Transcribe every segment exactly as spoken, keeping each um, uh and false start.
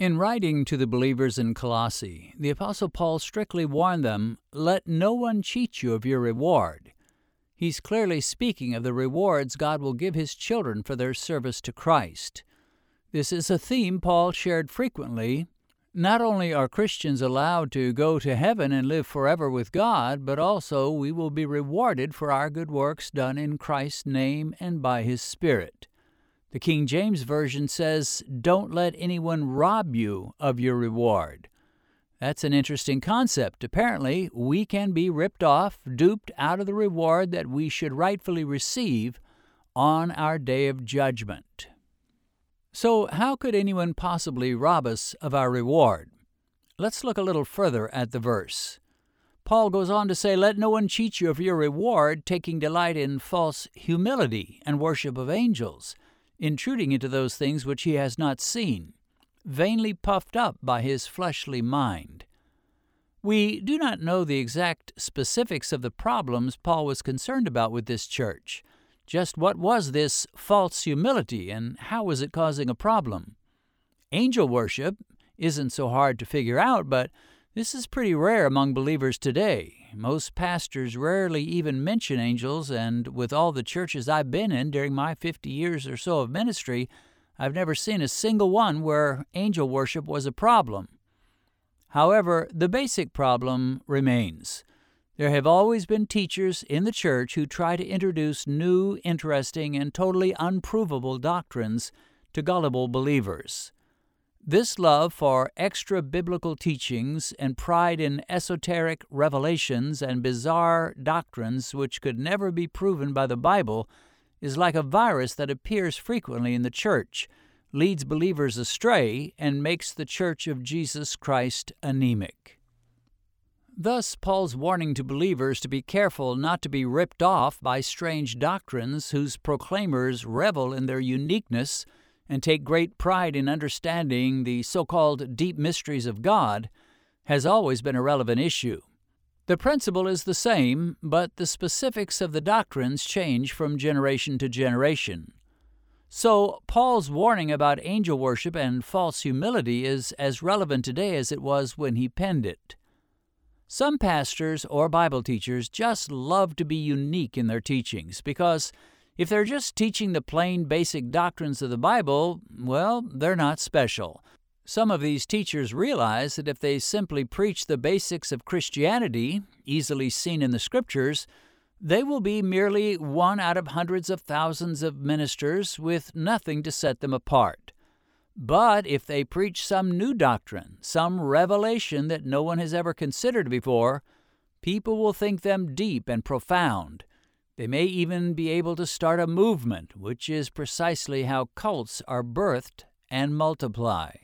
In writing to the believers in Colossae, the Apostle Paul strictly warned them, "Let no one cheat you of your reward." He's clearly speaking of the rewards God will give His children for their service to Christ. This is a theme Paul shared frequently. Not only are Christians allowed to go to heaven and live forever with God, but also we will be rewarded for our good works done in Christ's name and by His Spirit. The King James Version says, "Don't let anyone rob you of your reward." That's an interesting concept. Apparently, we can be ripped off, duped out of the reward that we should rightfully receive on our day of judgment. So, how could anyone possibly rob us of our reward? Let's look a little further at the verse. Paul goes on to say, "Let no one cheat you of your reward, taking delight in false humility and worship of angels, intruding into those things which he has not seen, vainly puffed up by his fleshly mind." We do not know the exact specifics of the problems Paul was concerned about with this church. Just what was this false humility, and how was it causing a problem? Angel worship isn't so hard to figure out, but this is pretty rare among believers today. Most pastors rarely even mention angels, and with all the churches I've been in during my fifty years or so of ministry, I've never seen a single one where angel worship was a problem. However, the basic problem remains. There have always been teachers in the church who try to introduce new, interesting, and totally unprovable doctrines to gullible believers. This love for extra-biblical teachings and pride in esoteric revelations and bizarre doctrines which could never be proven by the Bible is like a virus that appears frequently in the church, leads believers astray, and makes the Church of Jesus Christ anemic. Thus, Paul's warning to believers to be careful not to be ripped off by strange doctrines whose proclaimers revel in their uniqueness and take great pride in understanding the so-called deep mysteries of God has always been a relevant issue. The principle is the same, but the specifics of the doctrines change from generation to generation. So, Paul's warning about angel worship and false humility is as relevant today as it was when he penned it. Some pastors or Bible teachers just love to be unique in their teachings because if they're just teaching the plain basic doctrines of the Bible, well, they're not special. Some of these teachers realize that if they simply preach the basics of Christianity, easily seen in the Scriptures, they will be merely one out of hundreds of thousands of ministers with nothing to set them apart. But if they preach some new doctrine, some revelation that no one has ever considered before, people will think them deep and profound. They may even be able to start a movement, which is precisely how cults are birthed and multiply.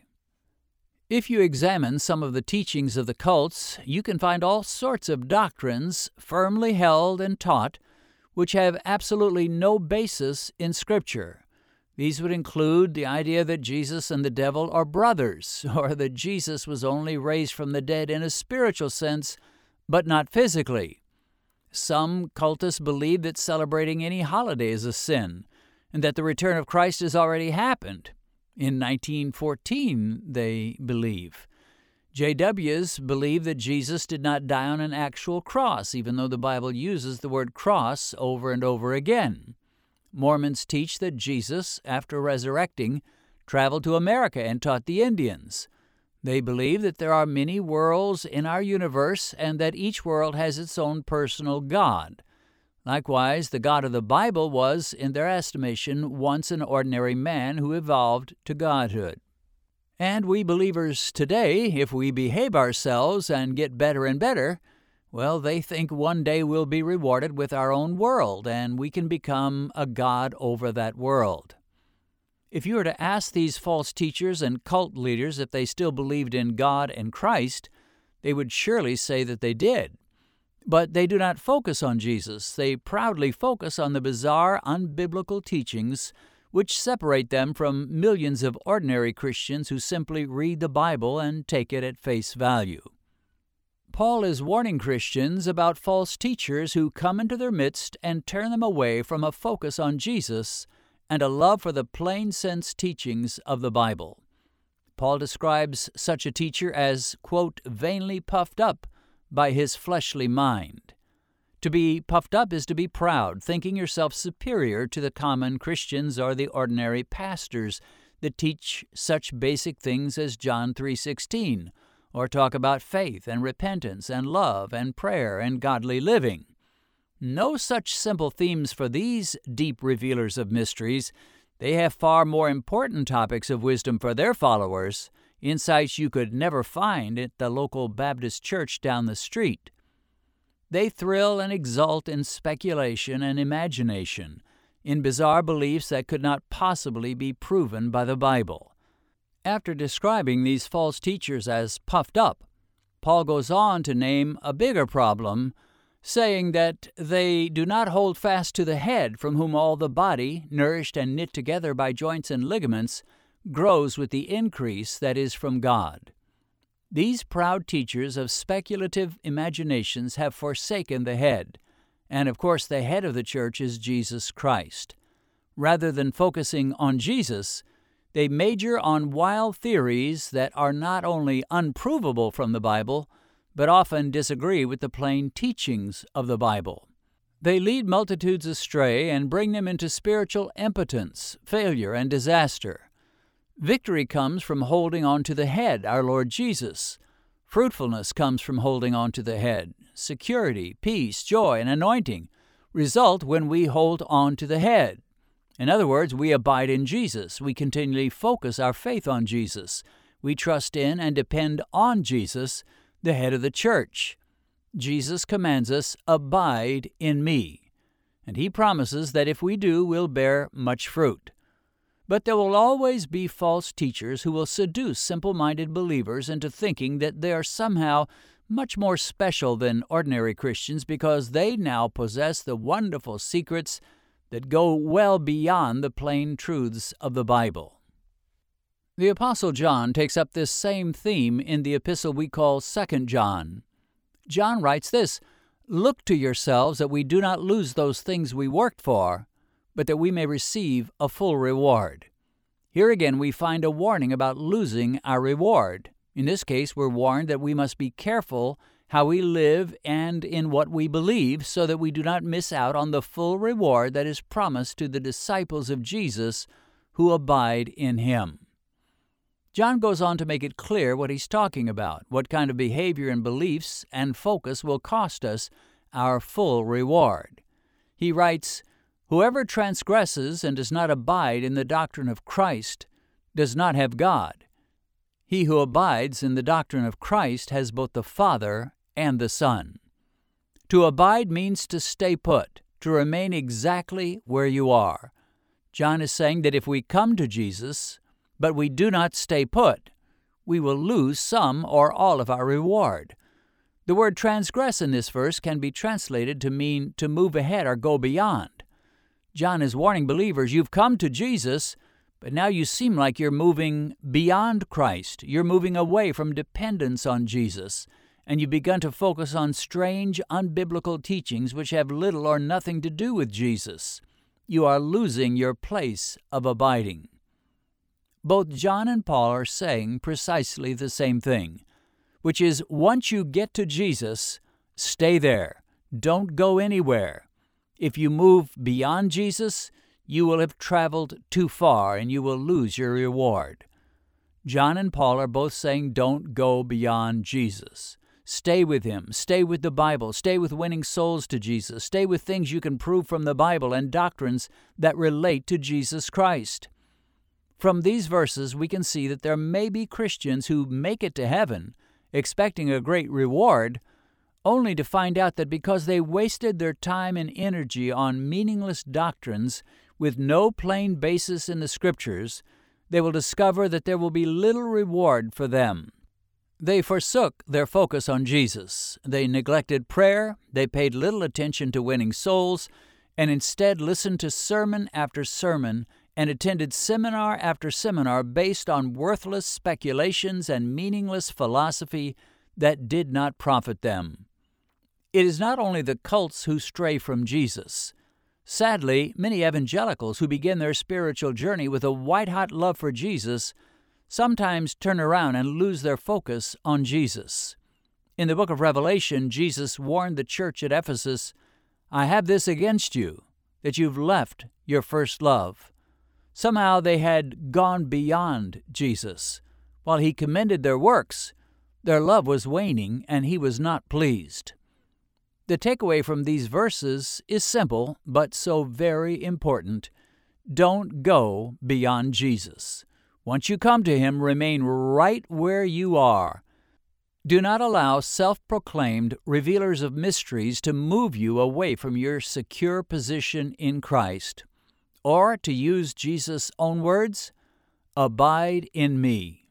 If you examine some of the teachings of the cults, you can find all sorts of doctrines firmly held and taught which have absolutely no basis in Scripture. These would include the idea that Jesus and the devil are brothers, or that Jesus was only raised from the dead in a spiritual sense, but not physically. Some cultists believe that celebrating any holiday is a sin, and that the return of Christ has already happened. In nineteen fourteen, they believe. J Ws believe that Jesus did not die on an actual cross, even though the Bible uses the word cross over and over again. Mormons teach that Jesus, after resurrecting, traveled to America and taught the Indians. They believe that there are many worlds in our universe and that each world has its own personal God. Likewise, the God of the Bible was, in their estimation, once an ordinary man who evolved to godhood. And we believers today, if we behave ourselves and get better and better, well, they think one day we'll be rewarded with our own world, and we can become a god over that world. If you were to ask these false teachers and cult leaders if they still believed in God and Christ, they would surely say that they did. But they do not focus on Jesus. They proudly focus on the bizarre, unbiblical teachings which separate them from millions of ordinary Christians who simply read the Bible and take it at face value. Paul is warning Christians about false teachers who come into their midst and turn them away from a focus on Jesus and a love for the plain sense teachings of the Bible. Paul describes such a teacher as, quote, vainly puffed up by his fleshly mind. To be puffed up is to be proud, thinking yourself superior to the common Christians or the ordinary pastors that teach such basic things as John three sixteen, or talk about faith and repentance and love and prayer and godly living. No such simple themes for these deep revealers of mysteries. They have far more important topics of wisdom for their followers, insights you could never find at the local Baptist church down the street. They thrill and exult in speculation and imagination, in bizarre beliefs that could not possibly be proven by the Bible. After describing these false teachers as puffed up, Paul goes on to name a bigger problem, saying that they do not hold fast to the head, from whom all the body, nourished and knit together by joints and ligaments, grows with the increase that is from God. These proud teachers of speculative imaginations have forsaken the head, and of course the head of the church is Jesus Christ. Rather than focusing on Jesus, they major on wild theories that are not only unprovable from the Bible, but often disagree with the plain teachings of the Bible. They lead multitudes astray and bring them into spiritual impotence, failure, and disaster. Victory comes from holding on to the head, our Lord Jesus. Fruitfulness comes from holding on to the head. Security, peace, joy, and anointing result when we hold on to the head. In other words, we abide in Jesus. We continually focus our faith on Jesus. We trust in and depend on Jesus, the head of the church. Jesus commands us, abide in me. And he promises that if we do, we'll bear much fruit. But there will always be false teachers who will seduce simple-minded believers into thinking that they are somehow much more special than ordinary Christians because they now possess the wonderful secrets that go well beyond the plain truths of the Bible. The Apostle John takes up this same theme in the epistle we call Second John. John writes this, "Look to yourselves that we do not lose those things we worked for, but that we may receive a full reward." Here again we find a warning about losing our reward. In this case, we're warned that we must be careful how we live and in what we believe so that we do not miss out on the full reward that is promised to the disciples of Jesus who abide in him. John goes on to make it clear what he's talking about, what kind of behavior and beliefs and focus will cost us our full reward. He writes, "Whoever transgresses and does not abide in the doctrine of Christ does not have God. He who abides in the doctrine of Christ has both the Father and the Son." To abide means to stay put, to remain exactly where you are. John is saying that if we come to Jesus, but we do not stay put, we will lose some or all of our reward. The word transgress in this verse can be translated to mean to move ahead or go beyond. John is warning believers, you've come to Jesus, but now you seem like you're moving beyond Christ. You're moving away from dependence on Jesus, and you've begun to focus on strange, unbiblical teachings which have little or nothing to do with Jesus. You are losing your place of abiding. Both John and Paul are saying precisely the same thing, which is once you get to Jesus, stay there. Don't go anywhere. If you move beyond Jesus, you will have traveled too far and you will lose your reward. John and Paul are both saying don't go beyond Jesus. Stay with him. Stay with the Bible. Stay with winning souls to Jesus. Stay with things you can prove from the Bible and doctrines that relate to Jesus Christ. From these verses, we can see that there may be Christians who make it to heaven, expecting a great reward, only to find out that because they wasted their time and energy on meaningless doctrines with no plain basis in the Scriptures, they will discover that there will be little reward for them. They forsook their focus on Jesus. They neglected prayer, they paid little attention to winning souls, and instead listened to sermon after sermon and attended seminar after seminar based on worthless speculations and meaningless philosophy that did not profit them. It is not only the cults who stray from Jesus. Sadly, many evangelicals who begin their spiritual journey with a white-hot love for Jesus sometimes turn around and lose their focus on Jesus. In the book of Revelation, Jesus warned the church at Ephesus, "I have this against you, that you've left your first love." Somehow they had gone beyond Jesus. While he commended their works, their love was waning, and he was not pleased. The takeaway from these verses is simple, but so very important. Don't go beyond Jesus. Once you come to him, remain right where you are. Do not allow self-proclaimed revealers of mysteries to move you away from your secure position in Christ. Or, to use Jesus' own words, abide in me.